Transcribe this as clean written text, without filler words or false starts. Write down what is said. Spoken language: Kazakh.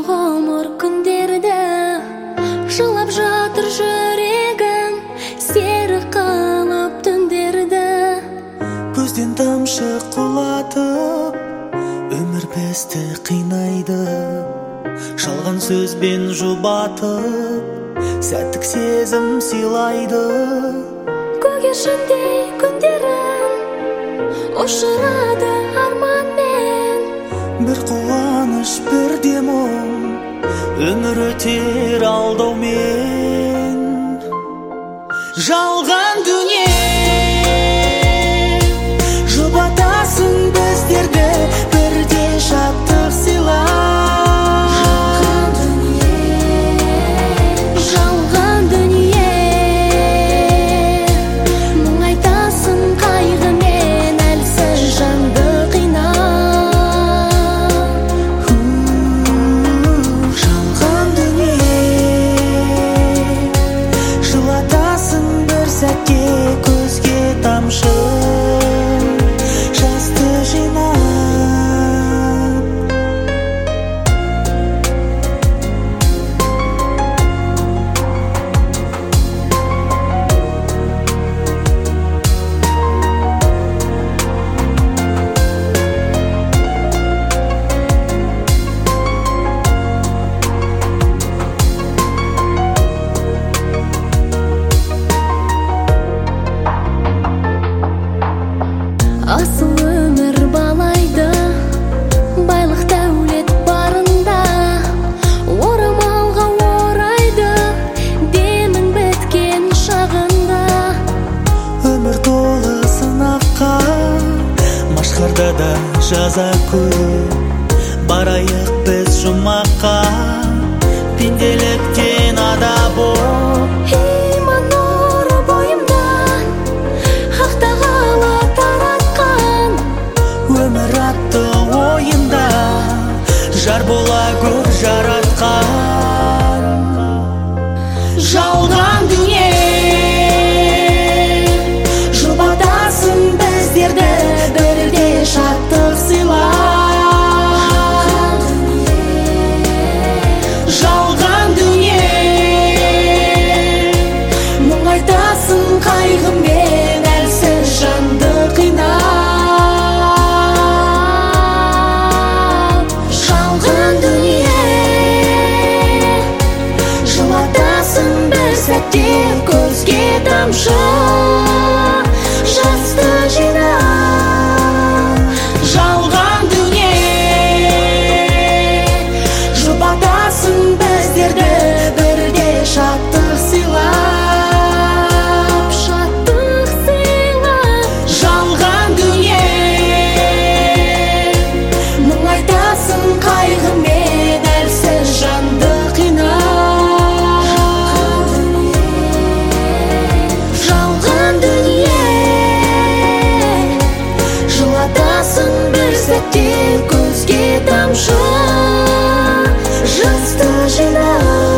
ғұмыр күндерді жылап жатыр жүрегім, серік қылып түндерді. Көзден тамшы құлатып, өмір бізді қинайды. Жалған сөзбен жұбатып, сәттік сезім сыйлайды. Көгершіндей күндерім ұшырады арманмен. Бір қуаныш, бірде мұң, өмір өтер алдаумен. Жалған дүние жұбатасың біздерді, бірде шаттық сыйла. Жалған дүние мұңайтасың қайғымен, әлсіз жанды қина. Жалған дүние жылатасың бір сәтке, көзге тамшы жасты жинап. Асыл өмір балайды, байлық дәулет барында, орамалға орайды, демің біткен шағында. Өмір толы сынаққа, машқарда да жаза көп. Барайық біз жұмаққа, пенделіктен ада боп. Иман нұры бойымдан ақ тағала таратқан, Өмір атты ойында жар бола гөр жаратқан. Жалған дүние жұбатасың біздерді, бірде шаттық сыйла. Жалған дүние мұңайтасың қайғымен, әлсіз жанды қина. Жалған дүние жылатасың бір сәтте, көзге тамшы жасты жина. Жалған дүние жұбатасың біздерді, бірде шаттық сыйла. Шаттық сыйла. Жалған дүние мұңайтасың қайғымен, әлсіз жанды қина. Жалған дүние жылатасың бір сәтте, көзге тамшы жасты жина.